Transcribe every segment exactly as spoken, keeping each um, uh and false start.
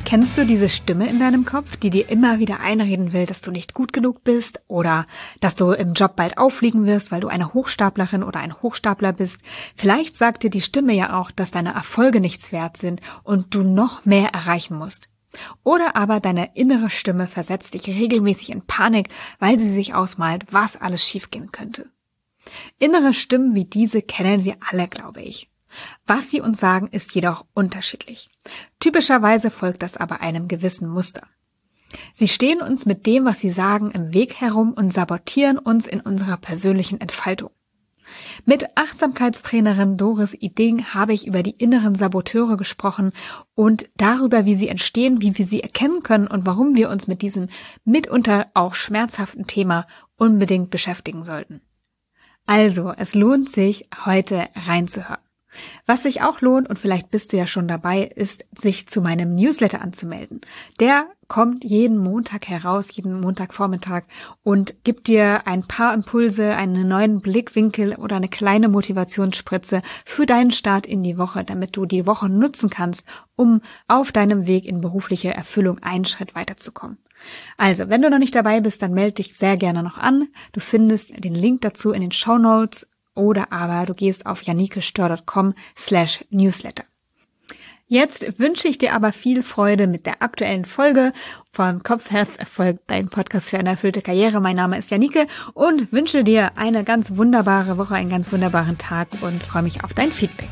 Kennst du diese Stimme in deinem Kopf, die dir immer wieder einreden will, dass du nicht gut genug bist oder dass du im Job bald auffliegen wirst, weil du eine Hochstaplerin oder ein Hochstapler bist? Vielleicht sagt dir die Stimme ja auch, dass deine Erfolge nichts wert sind und du noch mehr erreichen musst. Oder aber deine innere Stimme versetzt dich regelmäßig in Panik, weil sie sich ausmalt, was alles schiefgehen könnte. Innere Stimmen wie diese kennen wir alle, glaube ich. Was sie uns sagen, ist jedoch unterschiedlich. Typischerweise folgt das aber einem gewissen Muster. Sie stehen uns mit dem, was sie sagen, im Weg herum und sabotieren uns in unserer persönlichen Entfaltung. Mit Achtsamkeitstrainerin Doris Iding habe ich über die inneren Saboteure gesprochen und darüber, wie sie entstehen, wie wir sie erkennen können und warum wir uns mit diesem mitunter auch schmerzhaften Thema unbedingt beschäftigen sollten. Also, es lohnt sich, heute reinzuhören. Was sich auch lohnt, und vielleicht bist du ja schon dabei, ist, sich zu meinem Newsletter anzumelden. Der kommt jeden Montag heraus, jeden Montagvormittag und gibt dir ein paar Impulse, einen neuen Blickwinkel oder eine kleine Motivationsspritze für deinen Start in die Woche, damit du die Woche nutzen kannst, um auf deinem Weg in berufliche Erfüllung einen Schritt weiterzukommen. Also, wenn du noch nicht dabei bist, dann melde dich sehr gerne noch an. Du findest den Link dazu in den Shownotes. Oder aber du gehst auf janikestör punkt com slash newsletter. Jetzt wünsche ich dir aber viel Freude mit der aktuellen Folge von Kopf, Herz, Erfolg, dein Podcast für eine erfüllte Karriere. Mein Name ist Janike und wünsche dir eine ganz wunderbare Woche, einen ganz wunderbaren Tag und freue mich auf dein Feedback.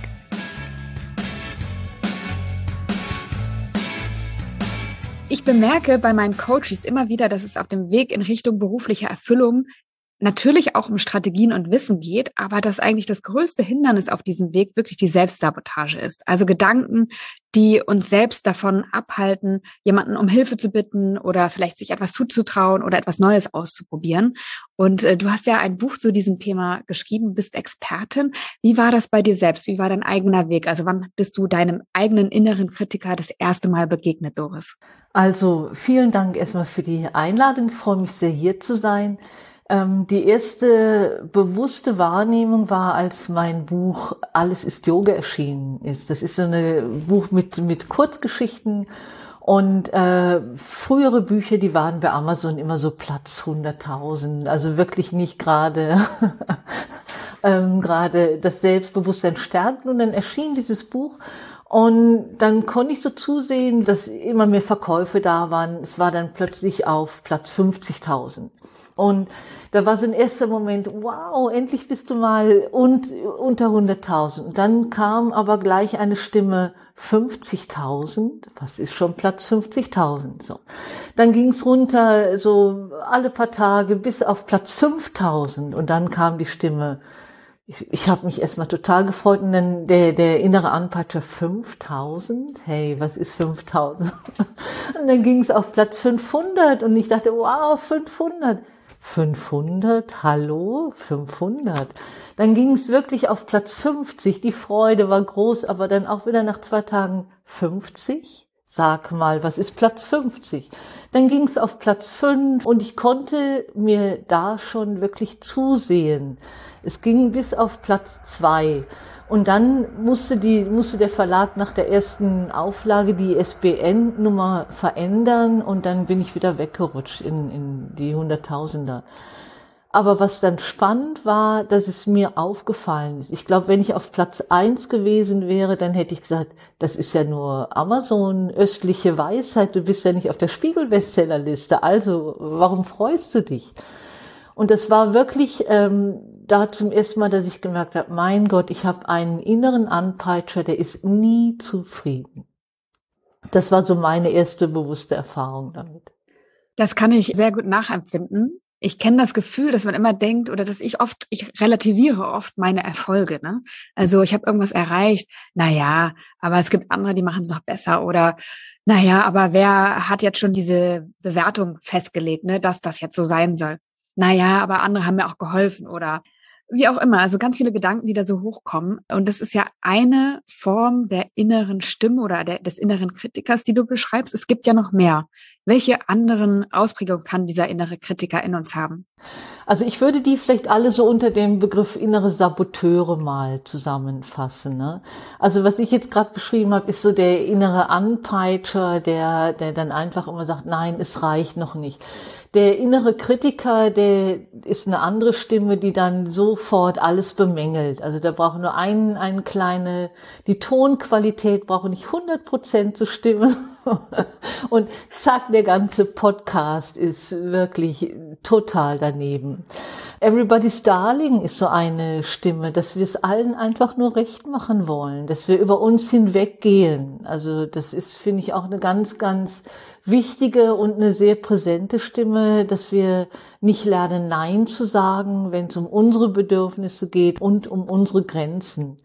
Ich bemerke bei meinen Coaches immer wieder, dass es auf dem Weg in Richtung beruflicher Erfüllung natürlich auch um Strategien und Wissen geht, aber dass eigentlich das größte Hindernis auf diesem Weg wirklich die Selbstsabotage ist. Also Gedanken, die uns selbst davon abhalten, jemanden um Hilfe zu bitten oder vielleicht sich etwas zuzutrauen oder etwas Neues auszuprobieren. Und äh, du hast ja ein Buch zu diesem Thema geschrieben, bist Expertin. Wie war das bei dir selbst? Wie war dein eigener Weg? Also wann bist du deinem eigenen inneren Kritiker das erste Mal begegnet, Doris? Also vielen Dank erstmal für die Einladung. Ich freue mich sehr, hier zu sein. Die erste bewusste Wahrnehmung war, als mein Buch Alles ist Yoga erschienen ist. Das ist so ein Buch mit mit Kurzgeschichten und äh, frühere Bücher, die waren bei Amazon immer so Platz hunderttausend, also wirklich nicht gerade ähm, gerade das Selbstbewusstsein stärken. Und dann erschien dieses Buch. Und dann konnte ich so zusehen, dass immer mehr Verkäufe da waren. Es war dann plötzlich auf Platz fünfzigtausend. Und da war so ein erster Moment, wow, endlich bist du mal und, unter hunderttausend. Und dann kam aber gleich eine Stimme, fünfzigtausend, was ist schon Platz fünfzigtausend? So. Dann ging's runter, so alle paar Tage bis auf Platz fünftausend. Und dann kam die Stimme, ich, ich habe mich erstmal total gefreut und dann der, der innere Anpeitscher, fünftausend? Hey, was ist fünftausend? Und dann ging's auf Platz fünfhundert und ich dachte, wow, fünfhundert. fünfhundert, hallo, fünfhundert. Dann ging es wirklich auf Platz fünfzig. Die Freude war groß, aber dann auch wieder nach zwei Tagen fünfzig. Sag mal, was ist Platz fünfzig? Dann ging es auf Platz fünf und ich konnte mir da schon wirklich zusehen. Es ging bis auf Platz zwei. Und dann musste die, musste der Verlag nach der ersten Auflage die I S B N-Nummer verändern und dann bin ich wieder weggerutscht in, in die Hunderttausender. Aber was dann spannend war, dass es mir aufgefallen ist. Ich glaube, wenn ich auf Platz eins gewesen wäre, dann hätte ich gesagt, das ist ja nur Amazon, östliche Weisheit, du bist ja nicht auf der Spiegel-Bestsellerliste, also warum freust du dich? Und das war wirklich ähm, da zum ersten Mal, dass ich gemerkt habe, mein Gott, ich habe einen inneren Anpeitscher, der ist nie zufrieden. Das war so meine erste bewusste Erfahrung damit. Das kann ich sehr gut nachempfinden. Ich kenne das Gefühl, dass man immer denkt oder dass ich oft, ich relativiere oft meine Erfolge. Ne? Also ich habe irgendwas erreicht, naja, aber es gibt andere, die machen es noch besser oder naja, aber wer hat jetzt schon diese Bewertung festgelegt, ne, dass das jetzt so sein soll? Naja, aber andere haben mir auch geholfen oder Wie auch immer, also ganz viele Gedanken, die da so hochkommen. Und das ist ja eine Form der inneren Stimme oder der, des inneren Kritikers, die du beschreibst. Es gibt ja noch mehr. Welche anderen Ausprägungen kann dieser innere Kritiker in uns haben? Also ich würde die vielleicht alle so unter dem Begriff innere Saboteure mal zusammenfassen. Ne? Also was ich jetzt gerade beschrieben habe, ist so der innere Anpeitscher, der, der dann einfach immer sagt, nein, es reicht noch nicht. Der innere Kritiker, der ist eine andere Stimme, die dann sofort alles bemängelt. Also da braucht nur ein, eine kleine, die Tonqualität braucht nicht hundert Prozent zu stimmen. Und zack, der ganze Podcast ist wirklich total daneben. Everybody's Darling ist so eine Stimme, dass wir es allen einfach nur recht machen wollen, dass wir über uns hinweggehen. Also das ist, finde ich, auch eine ganz, ganz wichtige und eine sehr präsente Stimme, dass wir nicht lernen, Nein zu sagen, wenn es um unsere Bedürfnisse geht und um unsere Grenzen.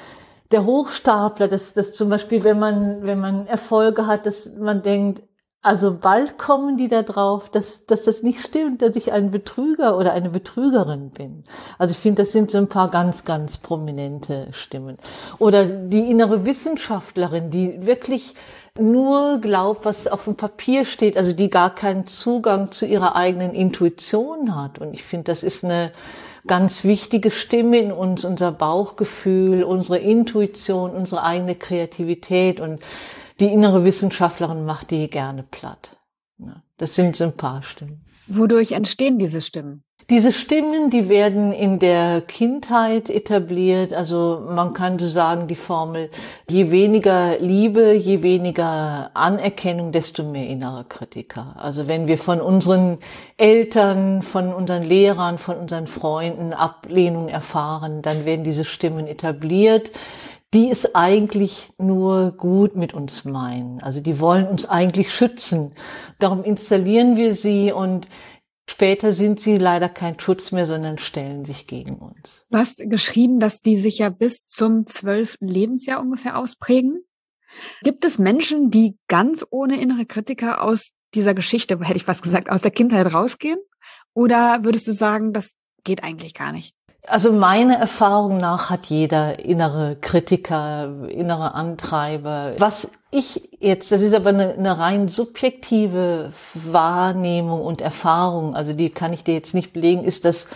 Der Hochstapler, dass das zum Beispiel, wenn man wenn man Erfolge hat, dass man denkt, also bald kommen die da drauf, dass dass das nicht stimmt, dass ich ein Betrüger oder eine Betrügerin bin. Also ich finde, das sind so ein paar ganz ganz prominente Stimmen. Oder die innere Wissenschaftlerin, die wirklich nur glaubt, was auf dem Papier steht, also die gar keinen Zugang zu ihrer eigenen Intuition hat. Und ich finde, das ist eine ganz wichtige Stimme in uns, unser Bauchgefühl, unsere Intuition, unsere eigene Kreativität, und die innere Wissenschaftlerin macht die gerne platt. Das sind so ein paar Stimmen. Wodurch entstehen diese Stimmen? Diese Stimmen, die werden in der Kindheit etabliert. Also man kann so sagen, die Formel, je weniger Liebe, je weniger Anerkennung, desto mehr innerer Kritiker. Also wenn wir von unseren Eltern, von unseren Lehrern, von unseren Freunden Ablehnung erfahren, dann werden diese Stimmen etabliert, die es eigentlich nur gut mit uns meinen. Also die wollen uns eigentlich schützen. Darum installieren wir sie, und später sind sie leider kein Schutz mehr, sondern stellen sich gegen uns. Du hast geschrieben, dass die sich ja bis zum zwölften Lebensjahr ungefähr ausprägen. Gibt es Menschen, die ganz ohne innere Kritiker aus dieser Geschichte, hätte ich fast gesagt, aus der Kindheit rausgehen? Oder würdest du sagen, das geht eigentlich gar nicht? Also meiner Erfahrung nach hat jeder innere Kritiker, innere Antreiber. Was ich jetzt, das ist aber eine, eine rein subjektive Wahrnehmung und Erfahrung, also die kann ich dir jetzt nicht belegen, ist, dass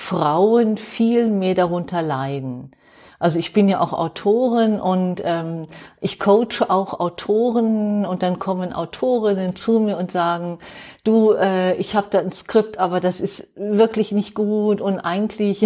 Frauen viel mehr darunter leiden. Also ich bin ja auch Autorin, und ähm, ich coache auch Autoren, und dann kommen Autorinnen zu mir und sagen, du, äh, ich habe da ein Skript, aber das ist wirklich nicht gut, und eigentlich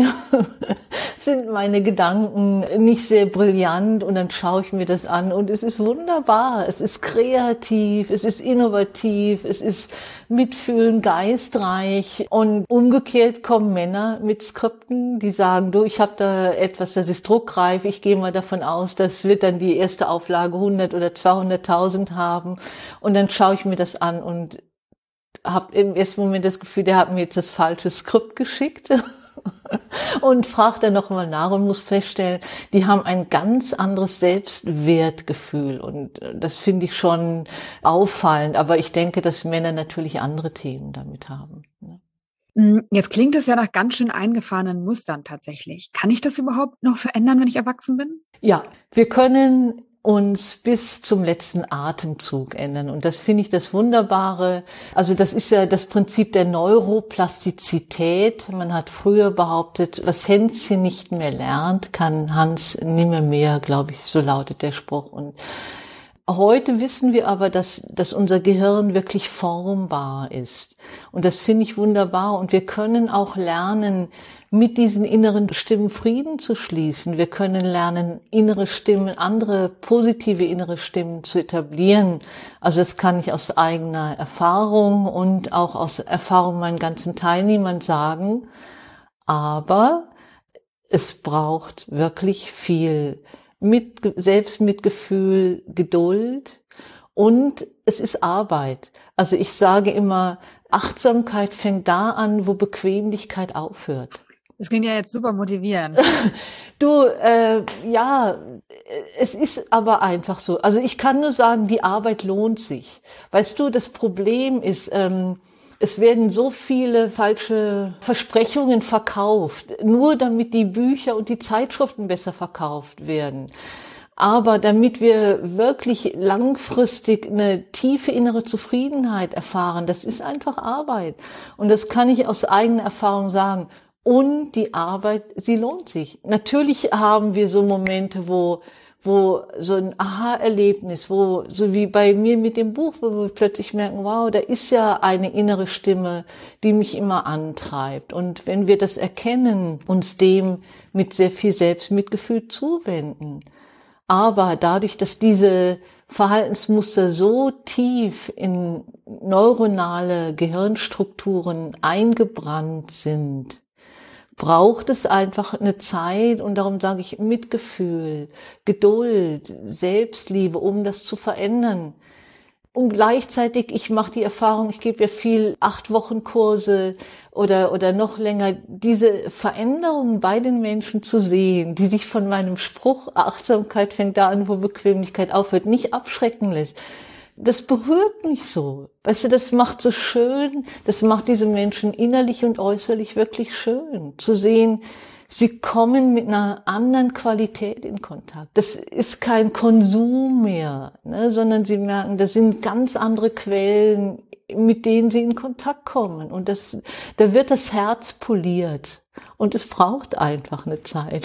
sind meine Gedanken nicht sehr brillant, und dann schaue ich mir das an und es ist wunderbar, es ist kreativ, es ist innovativ, es ist mitfühlend, geistreich, und umgekehrt kommen Männer mit Skripten, die sagen, du, ich habe da etwas, das ist druckreif, ich gehe mal davon aus, das wird dann die erste Auflage hundert oder zweihunderttausend haben, und dann schaue ich mir das an und habe im ersten Moment das Gefühl, der hat mir jetzt das falsche Skript geschickt. Und fragt dann nochmal nach und muss feststellen, die haben ein ganz anderes Selbstwertgefühl, und das finde ich schon auffallend, aber ich denke, dass Männer natürlich andere Themen damit haben. Jetzt klingt es ja nach ganz schön eingefahrenen Mustern tatsächlich. Kann ich das überhaupt noch verändern, wenn ich erwachsen bin? Ja, wir können uns bis zum letzten Atemzug ändern. Und das finde ich das Wunderbare. Also das ist ja das Prinzip der Neuroplastizität. Man hat früher behauptet, was Hänschen nicht mehr lernt, kann Hans nimmer mehr, glaube ich, so lautet der Spruch. Und heute wissen wir aber, dass, dass unser Gehirn wirklich formbar ist. Und das finde ich wunderbar. Und wir können auch lernen, mit diesen inneren Stimmen Frieden zu schließen. Wir können lernen, innere Stimmen, andere positive innere Stimmen zu etablieren. Also das kann ich aus eigener Erfahrung und auch aus Erfahrung meinen ganzen Teilnehmern sagen. Aber es braucht wirklich viel mit Selbstmitgefühl, Geduld, und es ist Arbeit. Also ich sage immer, Achtsamkeit fängt da an, wo Bequemlichkeit aufhört. Das klingt ja jetzt super motivierend. Du, äh, ja, es ist aber einfach so. Also ich kann nur sagen, die Arbeit lohnt sich. Weißt du, das Problem ist, ähm, Es werden so viele falsche Versprechungen verkauft, nur damit die Bücher und die Zeitschriften besser verkauft werden. Aber damit wir wirklich langfristig eine tiefe innere Zufriedenheit erfahren, das ist einfach Arbeit. Und das kann ich aus eigener Erfahrung sagen. Und die Arbeit, sie lohnt sich. Natürlich haben wir so Momente, wo wo so ein Aha-Erlebnis, wo, so wie bei mir mit dem Buch, wo wir plötzlich merken, wow, da ist ja eine innere Stimme, die mich immer antreibt. Und wenn wir das erkennen, uns dem mit sehr viel Selbstmitgefühl zuwenden. Aber dadurch, dass diese Verhaltensmuster so tief in neuronale Gehirnstrukturen eingebrannt sind, braucht es einfach eine Zeit, und darum sage ich Mitgefühl, Geduld, Selbstliebe, um das zu verändern. Und gleichzeitig, ich mache die Erfahrung, ich gebe ja viel Acht-Wochen-Kurse oder oder noch länger, diese Veränderungen bei den Menschen zu sehen, die sich von meinem Spruch, Achtsamkeit fängt da an, wo Bequemlichkeit aufhört, nicht abschrecken lässt. Das berührt mich so. Weißt du, das macht so schön, das macht diese Menschen innerlich und äußerlich wirklich schön. Zu sehen, sie kommen mit einer anderen Qualität in Kontakt. Das ist kein Konsum mehr, ne, sondern sie merken, das sind ganz andere Quellen, mit denen sie in Kontakt kommen. Und das, da wird das Herz poliert. Und es braucht einfach eine Zeit.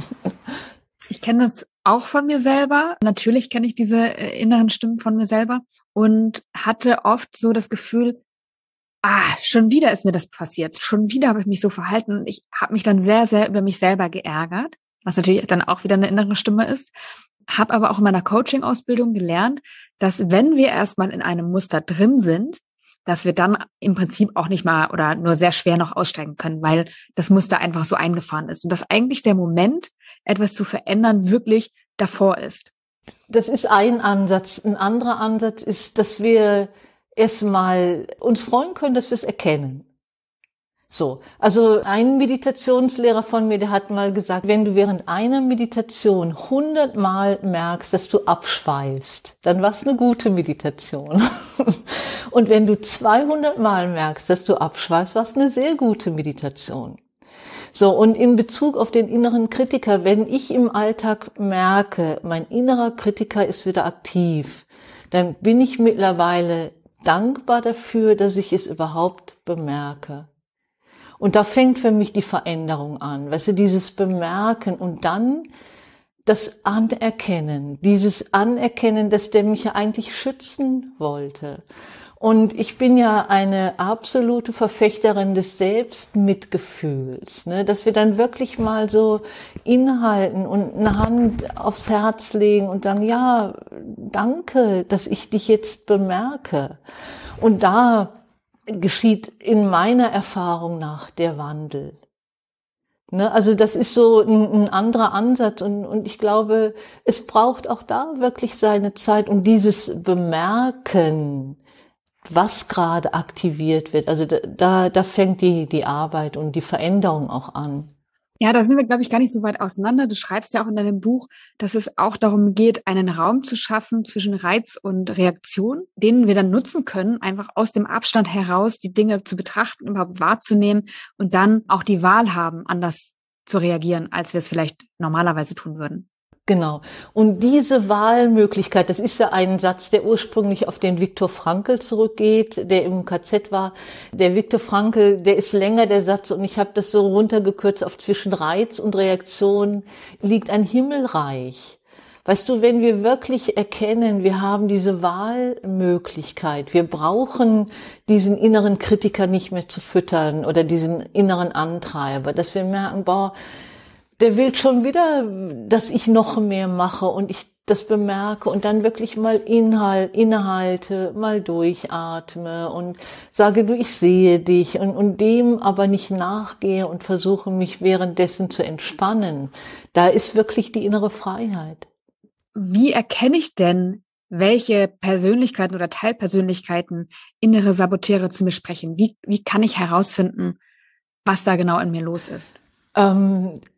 Ich kenne das auch von mir selber. Natürlich kenne ich diese äh, inneren Stimmen von mir selber und hatte oft so das Gefühl, ah, schon wieder ist mir das passiert. Schon wieder habe ich mich so verhalten. Ich habe mich dann sehr, sehr über mich selber geärgert, was natürlich dann auch wieder eine innere Stimme ist. Habe aber auch in meiner Coaching-Ausbildung gelernt, dass wenn wir erstmal in einem Muster drin sind, dass wir dann im Prinzip auch nicht mal oder nur sehr schwer noch aussteigen können, weil das Muster einfach so eingefahren ist. Und dass eigentlich der Moment, etwas zu verändern, wirklich davor ist. Das ist ein Ansatz. Ein anderer Ansatz ist, dass wir erstmal uns freuen können, dass wir es erkennen. So, also ein Meditationslehrer von mir, der hat mal gesagt, wenn du während einer Meditation hundertmal merkst, dass du abschweifst, dann war es eine gute Meditation. Und wenn du zweihundertmal merkst, dass du abschweifst, war es eine sehr gute Meditation. So, und in Bezug auf den inneren Kritiker, wenn ich im Alltag merke, mein innerer Kritiker ist wieder aktiv, dann bin ich mittlerweile dankbar dafür, dass ich es überhaupt bemerke. Und da fängt für mich die Veränderung an, weißt du, dieses Bemerken und dann das Anerkennen, dieses Anerkennen, dass der mich ja eigentlich schützen wollte. Und ich bin ja eine absolute Verfechterin des Selbstmitgefühls, ne, dass wir dann wirklich mal so innehalten und eine Hand aufs Herz legen und sagen, ja, danke, dass ich dich jetzt bemerke. Und da geschieht in meiner Erfahrung nach der Wandel. Ne, also das ist so ein, ein anderer Ansatz und, und ich glaube, es braucht auch da wirklich seine Zeit und dieses Bemerken, was gerade aktiviert wird. Also da, da, da fängt die, die Arbeit und die Veränderung auch an. Ja, da sind wir, glaube ich, gar nicht so weit auseinander. Du schreibst ja auch in deinem Buch, dass es auch darum geht, einen Raum zu schaffen zwischen Reiz und Reaktion, den wir dann nutzen können, einfach aus dem Abstand heraus die Dinge zu betrachten, überhaupt wahrzunehmen und dann auch die Wahl haben, anders zu reagieren, als wir es vielleicht normalerweise tun würden. Genau. Und diese Wahlmöglichkeit, das ist ja ein Satz, der ursprünglich auf den Viktor Frankl zurückgeht, der im K Z war. Der Viktor Frankl, der ist länger, der Satz, und ich habe das so runtergekürzt auf zwischen Reiz und Reaktion liegt ein Himmelreich. Weißt du, wenn wir wirklich erkennen, wir haben diese Wahlmöglichkeit, wir brauchen diesen inneren Kritiker nicht mehr zu füttern oder diesen inneren Antreiber, dass wir merken, boah, der will schon wieder, dass ich noch mehr mache und ich das bemerke und dann wirklich mal inhalt, innehalte, mal durchatme und sage, du, ich sehe dich und, und dem aber nicht nachgehe und versuche mich währenddessen zu entspannen. Da ist wirklich die innere Freiheit. Wie erkenne ich denn, welche Persönlichkeiten oder Teilpersönlichkeiten innere Saboteure zu mir sprechen? Wie, wie kann ich herausfinden, was da genau in mir los ist? Ähm,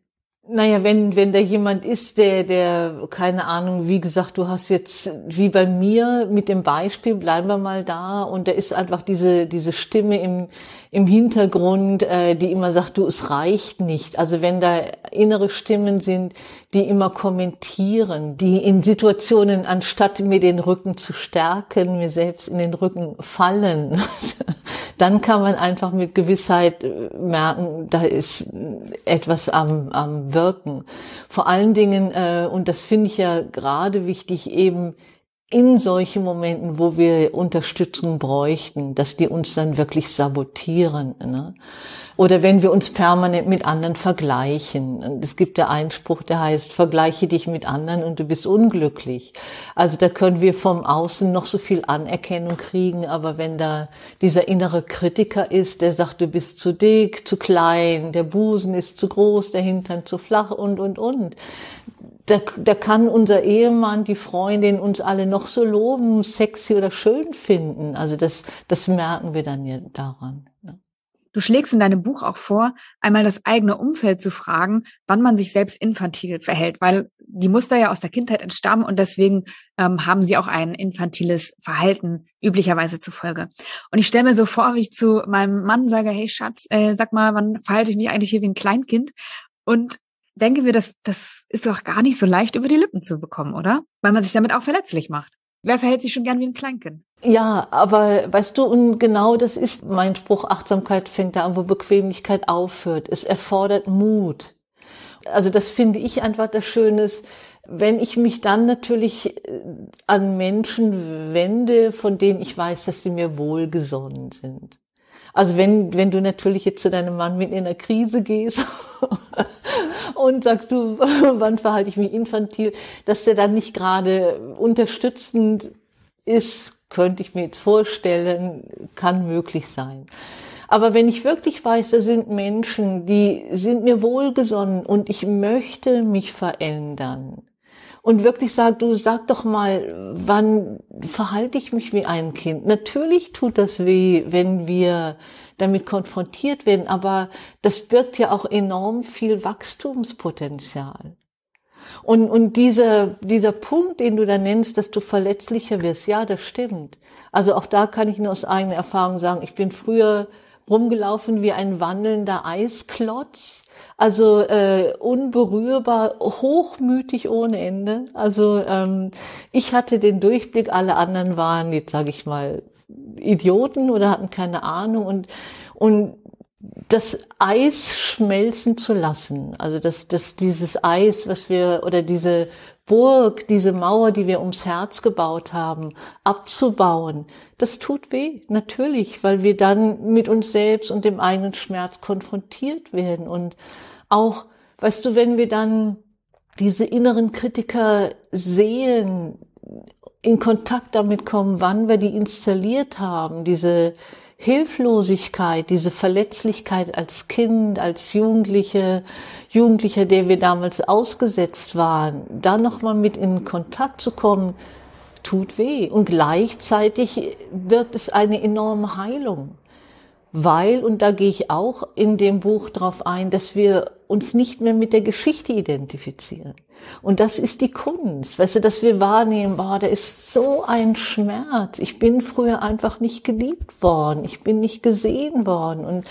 Naja, wenn, wenn da jemand ist, der, der, keine Ahnung, wie gesagt, du hast jetzt, wie bei mir, mit dem Beispiel, bleiben wir mal da, und da ist einfach diese, diese Stimme im, im Hintergrund, äh, die immer sagt, du, es reicht nicht. Also wenn da innere Stimmen sind, die immer kommentieren, die in Situationen, anstatt mir den Rücken zu stärken, mir selbst in den Rücken fallen, dann kann man einfach mit Gewissheit merken, da ist etwas am, am Wirken. Vor allen Dingen, äh, und das finde ich ja gerade wichtig, eben in solchen Momenten, wo wir Unterstützung bräuchten, dass die uns dann wirklich sabotieren, ne? Oder wenn wir uns permanent mit anderen vergleichen. Und es gibt ja einen Spruch, der heißt, vergleiche dich mit anderen und du bist unglücklich. Also da können wir vom Außen noch so viel Anerkennung kriegen, aber wenn da dieser innere Kritiker ist, der sagt, du bist zu dick, zu klein, der Busen ist zu groß, der Hintern zu flach und, und, und. Da, da kann unser Ehemann, die Freundin uns alle noch so loben, sexy oder schön finden. Also das, das merken wir dann ja daran, ne? Du schlägst in deinem Buch auch vor, einmal das eigene Umfeld zu fragen, wann man sich selbst infantil verhält, weil die Muster ja aus der Kindheit entstammen und deswegen ähm, haben sie auch ein infantiles Verhalten üblicherweise zufolge. Und ich stelle mir so vor, wie ich zu meinem Mann sage, hey Schatz, äh, sag mal, wann verhalte ich mich eigentlich hier wie ein Kleinkind? Und denke mir, das, das ist doch gar nicht so leicht über die Lippen zu bekommen, oder? Weil man sich damit auch verletzlich macht. Wer verhält sich schon gern wie ein Kleinkind? Ja, aber weißt du, und genau das ist mein Spruch, Achtsamkeit fängt da an, wo Bequemlichkeit aufhört. Es erfordert Mut. Also das finde ich einfach das Schöne, wenn ich mich dann natürlich an Menschen wende, von denen ich weiß, dass sie mir wohlgesonnen sind. Also wenn, wenn du natürlich jetzt zu deinem Mann mit in einer Krise gehst und sagst du, wann verhalte ich mich infantil, dass der dann nicht gerade unterstützend ist, könnte ich mir jetzt vorstellen, kann möglich sein. Aber wenn ich wirklich weiß, da sind Menschen, die sind mir wohlgesonnen und ich möchte mich verändern und wirklich sage, du sag doch mal, wann verhalte ich mich wie ein Kind? Natürlich tut das weh, wenn wir damit konfrontiert werden, aber das birgt ja auch enorm viel Wachstumspotenzial. Und, und dieser, dieser Punkt, den du da nennst, dass du verletzlicher wirst, ja, das stimmt. Also auch da kann ich nur aus eigener Erfahrung sagen, ich bin früher rumgelaufen wie ein wandelnder Eisklotz, also äh, unberührbar, hochmütig ohne Ende. Also ähm, ich hatte den Durchblick, alle anderen waren, jetzt sage ich mal, Idioten oder hatten keine Ahnung und und das Eis schmelzen zu lassen, also das, das, dieses Eis, was wir, oder diese Burg, diese Mauer, die wir ums Herz gebaut haben, abzubauen, das tut weh, natürlich, weil wir dann mit uns selbst und dem eigenen Schmerz konfrontiert werden. Und auch, weißt du, wenn wir dann diese inneren Kritiker sehen, in Kontakt damit kommen, wann wir die installiert haben, diese Hilflosigkeit, diese Verletzlichkeit als Kind, als Jugendliche, Jugendlicher, der wir damals ausgesetzt waren, da nochmal mit in Kontakt zu kommen, tut weh. Und gleichzeitig birgt es eine enorme Heilung. Weil, und da gehe ich auch in dem Buch drauf ein, dass wir uns nicht mehr mit der Geschichte identifizieren. Und das ist die Kunst, weißt du, dass wir wahrnehmen, boah, da ist so ein Schmerz. Ich bin früher einfach nicht geliebt worden. Ich bin nicht gesehen worden. Und,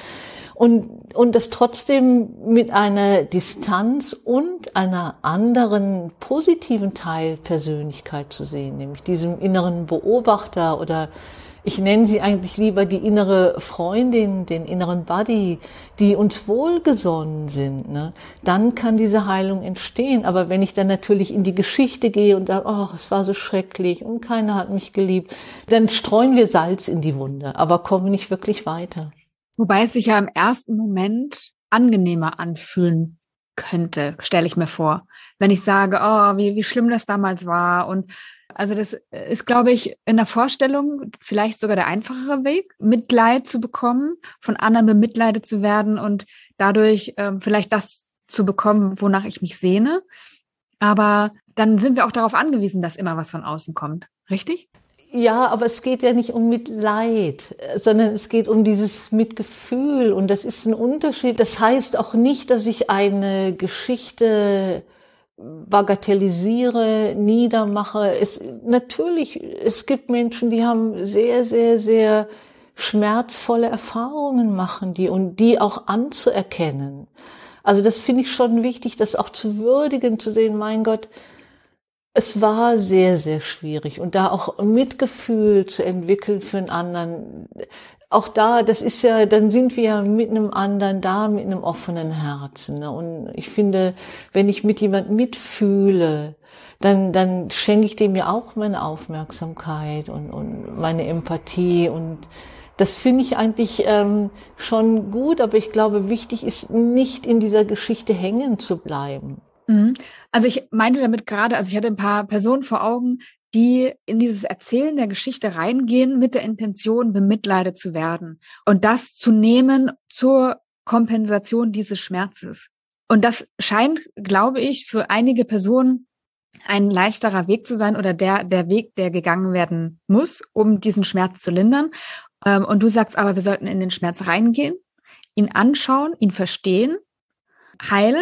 und, und das trotzdem mit einer Distanz und einer anderen positiven Teilpersönlichkeit zu sehen, nämlich diesem inneren Beobachter oder ich nenne sie eigentlich lieber die innere Freundin, den inneren Buddy, die uns wohlgesonnen sind, ne? Dann kann diese Heilung entstehen. Aber wenn ich dann natürlich in die Geschichte gehe und sage, oh, es war so schrecklich und keiner hat mich geliebt, dann streuen wir Salz in die Wunde, aber kommen nicht wirklich weiter. Wobei es sich ja im ersten Moment angenehmer anfühlen könnte, stelle ich mir vor. Wenn ich sage, oh, wie, wie schlimm das damals war. Und also das ist, glaube ich, in der Vorstellung vielleicht sogar der einfachere Weg, Mitleid zu bekommen, von anderen bemitleidet zu werden und dadurch ähm, vielleicht das zu bekommen, wonach ich mich sehne. Aber dann sind wir auch darauf angewiesen, dass immer was von außen kommt. Richtig? Ja, aber es geht ja nicht um Mitleid, sondern es geht um dieses Mitgefühl und das ist ein Unterschied. Das heißt auch nicht, dass ich eine Geschichte bagatellisiere, niedermache. Es, natürlich, es gibt Menschen, die haben sehr, sehr, sehr schmerzvolle Erfahrungen machen, die und die auch anzuerkennen. Also das finde ich schon wichtig, das auch zu würdigen, zu sehen, mein Gott, es war sehr, sehr schwierig und da auch Mitgefühl zu entwickeln für einen anderen. Auch da, das ist ja, dann sind wir ja mit einem anderen da, mit einem offenen Herzen. Ne? Und ich finde, wenn ich mit jemandem mitfühle, dann, dann schenke ich dem ja auch meine Aufmerksamkeit und, und meine Empathie und das finde ich eigentlich ähm, schon gut, aber ich glaube, wichtig ist, nicht in dieser Geschichte hängen zu bleiben. Also ich meinte damit gerade, also ich hatte ein paar Personen vor Augen, die in dieses Erzählen der Geschichte reingehen mit der Intention, bemitleidet zu werden und das zu nehmen zur Kompensation dieses Schmerzes. Und das scheint, glaube ich, für einige Personen ein leichterer Weg zu sein oder der, der Weg, der gegangen werden muss, um diesen Schmerz zu lindern. Und du sagst aber, wir sollten in den Schmerz reingehen, ihn anschauen, ihn verstehen, heilen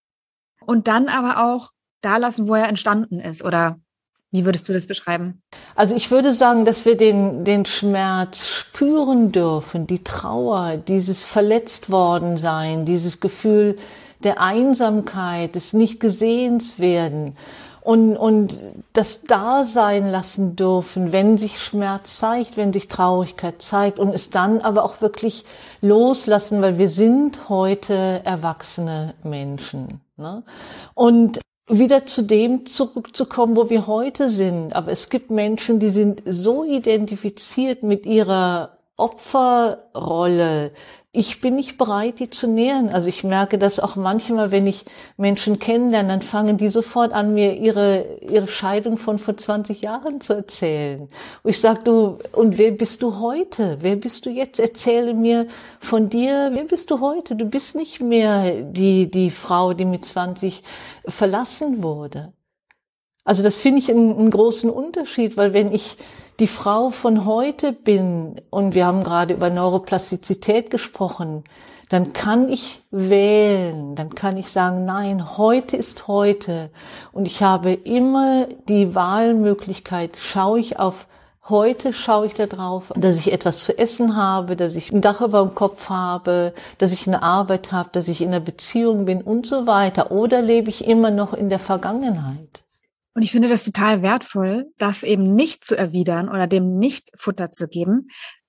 und dann aber auch da lassen, wo er entstanden ist. Oder wie würdest du das beschreiben? Also ich würde sagen, dass wir den, den Schmerz spüren dürfen, die Trauer, dieses verletzt worden sein, dieses Gefühl der Einsamkeit, des Nicht-Gesehens-Werden und, und das Dasein lassen dürfen, wenn sich Schmerz zeigt, wenn sich Traurigkeit zeigt und es dann aber auch wirklich loslassen, weil wir sind heute erwachsene Menschen. Ne? Und wieder zu dem zurückzukommen, wo wir heute sind. Aber es gibt Menschen, die sind so identifiziert mit ihrer Opferrolle. Ich bin nicht bereit, die zu nähern. Also ich merke das auch manchmal, wenn ich Menschen kennenlerne, dann fangen die sofort an, mir ihre ihre Scheidung von vor zwanzig Jahren zu erzählen. Und ich sage, du, und wer bist du heute? Wer bist du jetzt? Erzähle mir von dir, wer bist du heute? Du bist nicht mehr die die Frau, die mit zwanzig verlassen wurde. Also das finde ich einen, einen großen Unterschied, weil wenn ich die Frau von heute bin, und wir haben gerade über Neuroplastizität gesprochen, dann kann ich wählen, dann kann ich sagen, nein, heute ist heute. Und ich habe immer die Wahlmöglichkeit, schaue ich auf heute, schaue ich da drauf, dass ich etwas zu essen habe, dass ich ein Dach über dem Kopf habe, dass ich eine Arbeit habe, dass ich in einer Beziehung bin und so weiter. Oder lebe ich immer noch in der Vergangenheit? Und ich finde das total wertvoll, das eben nicht zu erwidern oder dem nicht Futter zu geben,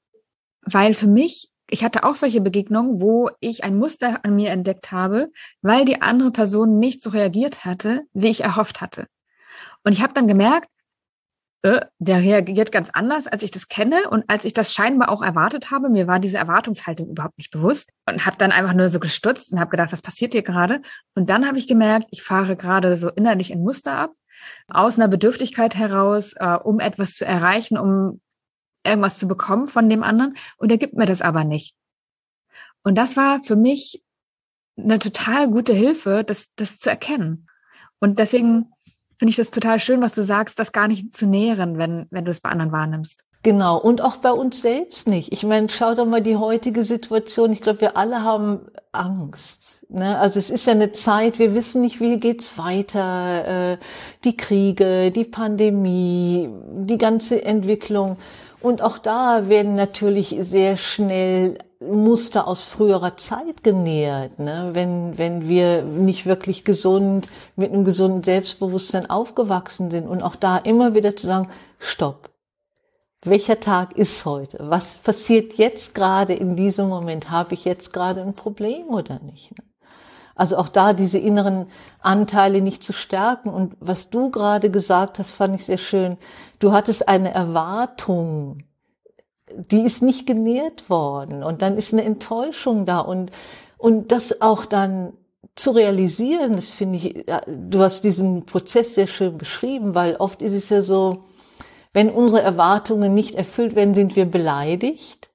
weil für mich, ich hatte auch solche Begegnungen, wo ich ein Muster an mir entdeckt habe, weil die andere Person nicht so reagiert hatte, wie ich erhofft hatte. Und ich habe dann gemerkt, äh, der reagiert ganz anders, als ich das kenne und als ich das scheinbar auch erwartet habe. Mir war diese Erwartungshaltung überhaupt nicht bewusst und habe dann einfach nur so gestutzt und habe gedacht, was passiert hier gerade? Und dann habe ich gemerkt, ich fahre gerade so innerlich ein Muster ab, aus einer Bedürftigkeit heraus, äh, um etwas zu erreichen, um irgendwas zu bekommen von dem anderen. Und er gibt mir das aber nicht. Und das war für mich eine total gute Hilfe, das, das zu erkennen. Und deswegen finde ich das total schön, was du sagst, das gar nicht zu nähren, wenn, wenn du es bei anderen wahrnimmst. Genau, und auch bei uns selbst nicht. Ich meine, schau doch mal die heutige Situation. Ich glaube, wir alle haben Angst. Ne? Also es ist ja eine Zeit, wir wissen nicht, wie geht's weiter. Äh, die Kriege, die Pandemie, die ganze Entwicklung. Und auch da werden natürlich sehr schnell Muster aus früherer Zeit genährt, ne? Wenn, wenn wir nicht wirklich gesund, mit einem gesunden Selbstbewusstsein aufgewachsen sind. Und auch da immer wieder zu sagen, stopp. Welcher Tag ist heute? Was passiert jetzt gerade in diesem Moment? Habe ich jetzt gerade ein Problem oder nicht? Also auch da diese inneren Anteile nicht zu stärken. Und was du gerade gesagt hast, fand ich sehr schön. Du hattest eine Erwartung, die ist nicht genährt worden. Und dann ist eine Enttäuschung da. Und, und das auch dann zu realisieren, das finde ich, du hast diesen Prozess sehr schön beschrieben, weil oft ist es ja so, wenn unsere Erwartungen nicht erfüllt werden, sind wir beleidigt.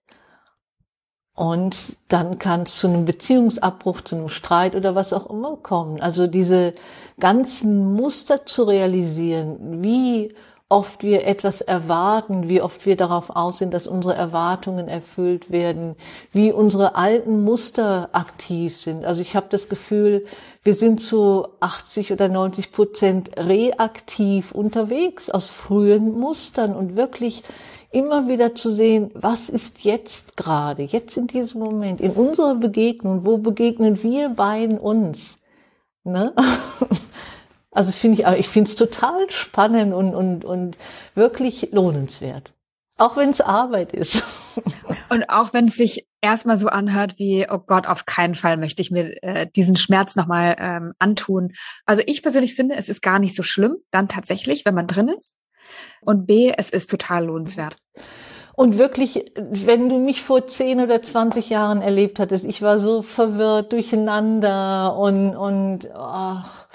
Und dann kann es zu einem Beziehungsabbruch, zu einem Streit oder was auch immer kommen. Also diese ganzen Muster zu realisieren, wie oft wir etwas erwarten, wie oft wir darauf aus sind, dass unsere Erwartungen erfüllt werden, wie unsere alten Muster aktiv sind. Also ich habe das Gefühl, wir sind zu achtzig oder neunzig Prozent reaktiv unterwegs aus frühen Mustern und wirklich immer wieder zu sehen, was ist jetzt gerade, jetzt in diesem Moment, in unserer Begegnung, wo begegnen wir beiden uns? Ne? Also finde ich, aber ich finde es total spannend und, und, und wirklich lohnenswert. Auch wenn es Arbeit ist. Und auch wenn es sich erstmal so anhört wie, oh Gott, auf keinen Fall möchte ich mir äh, diesen Schmerz nochmal ähm, antun. Also ich persönlich finde, es ist gar nicht so schlimm, dann tatsächlich, wenn man drin ist. Und B, es ist total lohnenswert. Und wirklich, wenn du mich vor zehn oder zwanzig Jahren erlebt hattest, ich war so verwirrt, durcheinander und, und oh,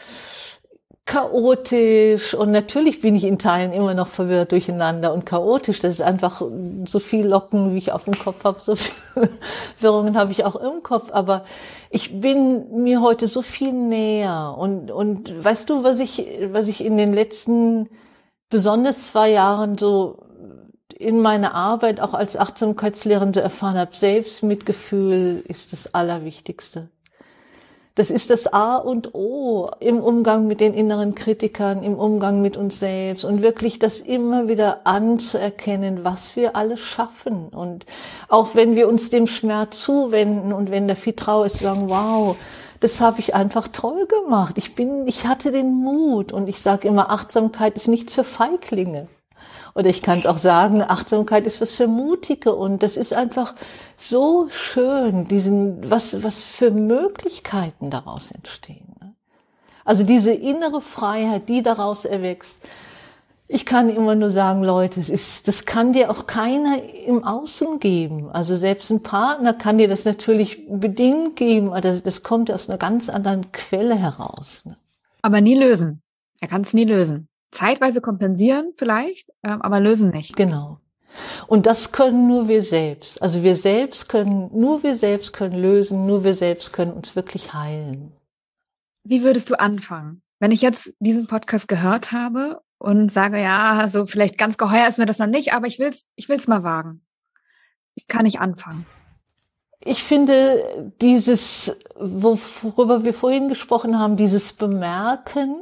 chaotisch. Und natürlich bin ich in Teilen immer noch verwirrt, durcheinander und chaotisch. Das ist einfach so viel Locken, wie ich auf dem Kopf habe, so viele Wirrungen habe ich auch im Kopf. Aber ich bin mir heute so viel näher. Und, und weißt du, was ich, was ich in den letzten besonders zwei Jahren so in meiner Arbeit auch als Achtsamkeitslehrerin erfahren habe, Selbstmitgefühl ist das Allerwichtigste. Das ist das A und O im Umgang mit den inneren Kritikern, im Umgang mit uns selbst und wirklich das immer wieder anzuerkennen, was wir alles schaffen. Und auch wenn wir uns dem Schmerz zuwenden und wenn da viel Trauer ist, sagen, wow, das habe ich einfach toll gemacht. Ich bin, ich hatte den Mut und ich sage immer, Achtsamkeit ist nichts für Feiglinge. Oder ich kann auch sagen, Achtsamkeit ist was für Mutige und das ist einfach so schön, diesen, was, was für Möglichkeiten daraus entstehen. Also diese innere Freiheit, die daraus erwächst. Ich kann immer nur sagen, Leute, es ist, das kann dir auch keiner im Außen geben. Also selbst ein Partner kann dir das natürlich bedingt geben, aber das, das kommt aus einer ganz anderen Quelle heraus. Aber nie lösen. Er kann es nie lösen. Zeitweise kompensieren vielleicht, aber lösen nicht. Genau. Und das können nur wir selbst. Also wir selbst können, nur wir selbst können lösen, nur wir selbst können uns wirklich heilen. Wie würdest du anfangen? Wenn ich jetzt diesen Podcast gehört habe und sage, ja, so vielleicht ganz geheuer ist mir das noch nicht, aber ich will's, ich will's mal wagen. Wie kann ich anfangen? Ich finde dieses, worüber wir vorhin gesprochen haben, dieses Bemerken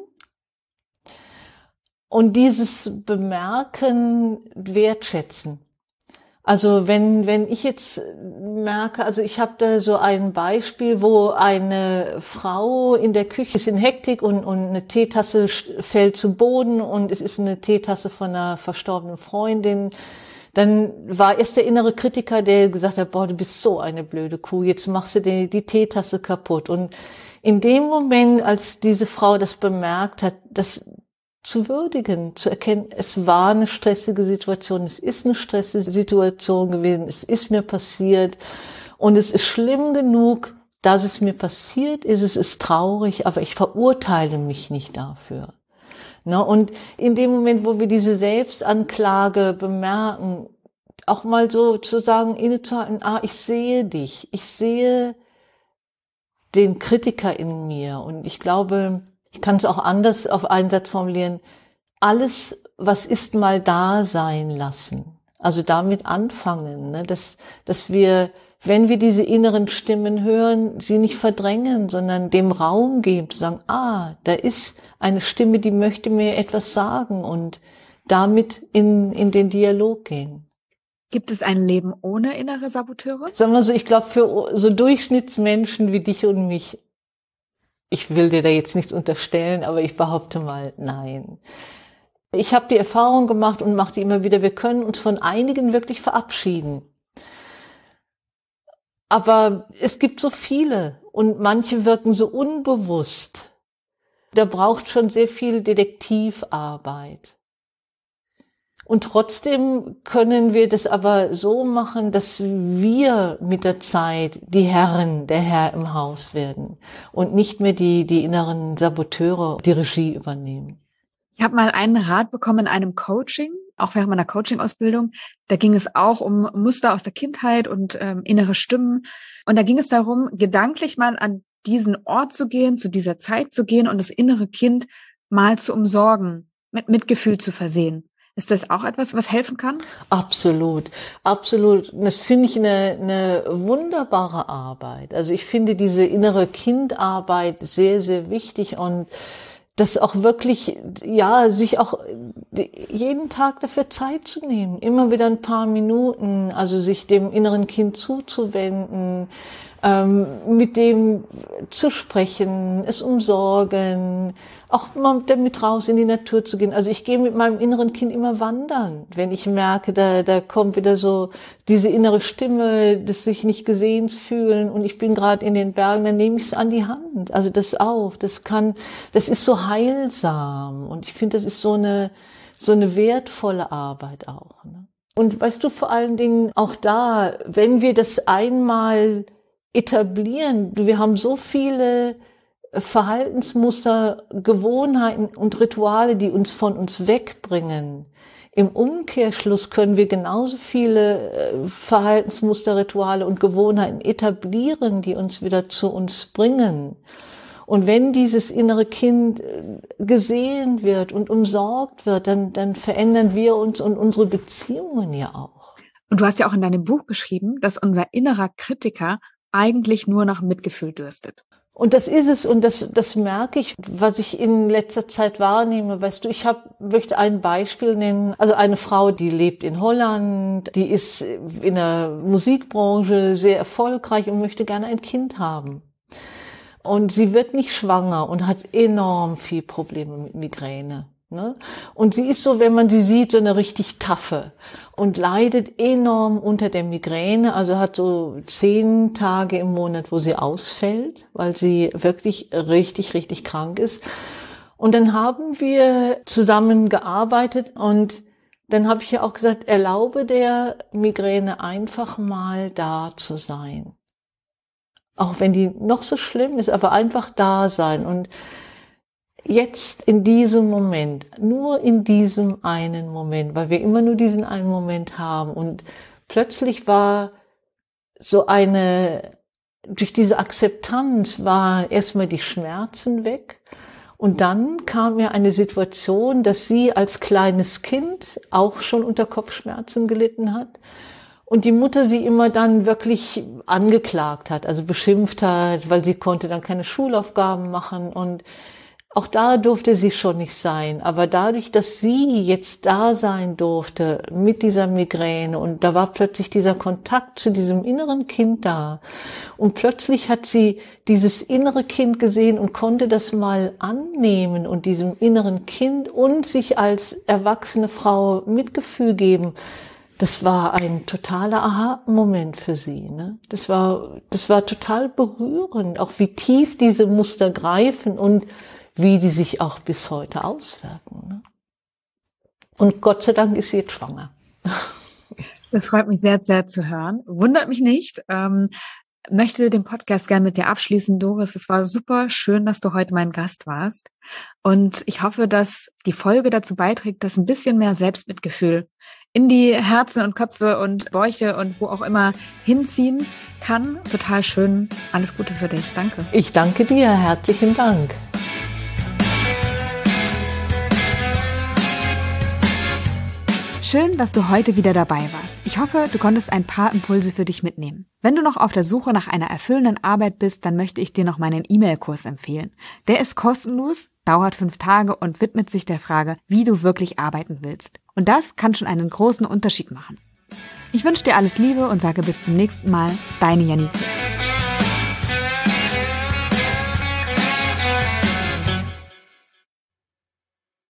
und dieses Bemerken wertschätzen. Also wenn wenn ich jetzt merke, also ich habe da so ein Beispiel, wo eine Frau in der Küche ist in Hektik und, und eine Teetasse fällt zu Boden und es ist eine Teetasse von einer verstorbenen Freundin. Dann war erst der innere Kritiker, der gesagt hat, boah, du bist so eine blöde Kuh, jetzt machst du die, die Teetasse kaputt. Und in dem Moment, als diese Frau das bemerkt hat, das zu würdigen, zu erkennen, es war eine stressige Situation, es ist eine stressige Situation gewesen, es ist mir passiert und es ist schlimm genug, dass es mir passiert ist, es ist traurig, aber ich verurteile mich nicht dafür. Ne? Und in dem Moment, wo wir diese Selbstanklage bemerken, auch mal so zu sagen, innezuhalten, ah, ich sehe dich, ich sehe den Kritiker in mir und ich glaube, ich kann es auch anders auf einen Satz formulieren. Alles, was ist, mal da sein lassen. Also damit anfangen, ne? dass, dass wir, wenn wir diese inneren Stimmen hören, sie nicht verdrängen, sondern dem Raum geben, zu sagen, ah, da ist eine Stimme, die möchte mir etwas sagen und damit in, in den Dialog gehen. Gibt es ein Leben ohne innere Saboteure? Sagen wir so, ich glaube, für so Durchschnittsmenschen wie dich und mich, ich will dir da jetzt nichts unterstellen, aber ich behaupte mal, nein. Ich habe die Erfahrung gemacht und mache die immer wieder, wir können uns von einigen wirklich verabschieden. Aber es gibt so viele und manche wirken so unbewusst. Da braucht schon sehr viel Detektivarbeit. Und trotzdem können wir das aber so machen, dass wir mit der Zeit die Herren, der Herr im Haus werden und nicht mehr die, die inneren Saboteure die Regie übernehmen. Ich habe mal einen Rat bekommen in einem Coaching, auch während meiner Coaching-Ausbildung. Da ging es auch um Muster aus der Kindheit und ähm, innere Stimmen. Und da ging es darum, gedanklich mal an diesen Ort zu gehen, zu dieser Zeit zu gehen und das innere Kind mal zu umsorgen, mit Mitgefühl zu versehen. Ist das auch etwas, was helfen kann? Absolut, absolut. Das finde ich eine, eine wunderbare Arbeit. Also ich finde diese innere Kindarbeit sehr, sehr wichtig und das auch wirklich, ja, sich auch jeden Tag dafür Zeit zu nehmen, immer wieder ein paar Minuten, also sich dem inneren Kind zuzuwenden, ähm, mit dem zu sprechen, es umsorgen, auch mal damit raus in die Natur zu gehen. Also ich gehe mit meinem inneren Kind immer wandern, wenn ich merke, da, da kommt wieder so diese innere Stimme, das sich nicht gesehen fühlen und ich bin gerade in den Bergen, dann nehme ich es an die Hand. Also das auch, das kann, das ist so heilsam und ich finde, das ist so eine, so eine wertvolle Arbeit auch. Ne? Und weißt du, vor allen Dingen auch da, wenn wir das einmal etablieren, wir haben so viele Verhaltensmuster, Gewohnheiten und Rituale, die uns von uns wegbringen. Im Umkehrschluss können wir genauso viele Verhaltensmuster, Rituale und Gewohnheiten etablieren, die uns wieder zu uns bringen. Und wenn dieses innere Kind gesehen wird und umsorgt wird, dann, dann verändern wir uns und unsere Beziehungen ja auch. Und du hast ja auch in deinem Buch geschrieben, dass unser innerer Kritiker eigentlich nur nach Mitgefühl dürstet. Und das ist es und das das merke ich, was ich in letzter Zeit wahrnehme. Weißt du, ich hab, möchte ein Beispiel nennen. Also eine Frau, die lebt in Holland, die ist in der Musikbranche sehr erfolgreich und möchte gerne ein Kind haben. Und sie wird nicht schwanger und hat enorm viel Probleme mit Migräne. Ne? Und sie ist so, wenn man sie sieht, so eine richtig taffe und leidet enorm unter der Migräne, also hat so zehn Tage im Monat, wo sie ausfällt, weil sie wirklich richtig, richtig krank ist. Und dann haben wir zusammen gearbeitet und dann habe ich ja auch gesagt, erlaube der Migräne einfach mal da zu sein. Auch wenn die noch so schlimm ist, aber einfach da sein und jetzt in diesem Moment, nur in diesem einen Moment, weil wir immer nur diesen einen Moment haben und plötzlich war so eine, durch diese Akzeptanz waren erstmal die Schmerzen weg und dann kam mir eine Situation, dass sie als kleines Kind auch schon unter Kopfschmerzen gelitten hat und die Mutter sie immer dann wirklich angeklagt hat, also beschimpft hat, weil sie konnte dann keine Schulaufgaben machen und auch da durfte sie schon nicht sein, aber dadurch, dass sie jetzt da sein durfte mit dieser Migräne und da war plötzlich dieser Kontakt zu diesem inneren Kind da und plötzlich hat sie dieses innere Kind gesehen und konnte das mal annehmen und diesem inneren Kind und sich als erwachsene Frau Mitgefühl geben. Das war ein totaler Aha-Moment für sie, ne? Das war, das war total berührend, auch wie tief diese Muster greifen und wie die sich auch bis heute auswirken. Ne? Und Gott sei Dank ist sie jetzt schwanger. Das freut mich sehr, sehr zu hören. Wundert mich nicht. Ähm, möchte den Podcast gerne mit dir abschließen, Doris. Es war super schön, dass du heute mein Gast warst. Und ich hoffe, dass die Folge dazu beiträgt, dass ein bisschen mehr Selbstmitgefühl in die Herzen und Köpfe und Bäuche und wo auch immer hinziehen kann. Total schön. Alles Gute für dich. Danke. Ich danke dir. Herzlichen Dank. Schön, dass du heute wieder dabei warst. Ich hoffe, du konntest ein paar Impulse für dich mitnehmen. Wenn du noch auf der Suche nach einer erfüllenden Arbeit bist, dann möchte ich dir noch meinen E-Mail-Kurs empfehlen. Der ist kostenlos, dauert fünf Tage und widmet sich der Frage, wie du wirklich arbeiten willst. Und das kann schon einen großen Unterschied machen. Ich wünsche dir alles Liebe und sage bis zum nächsten Mal, deine Janike.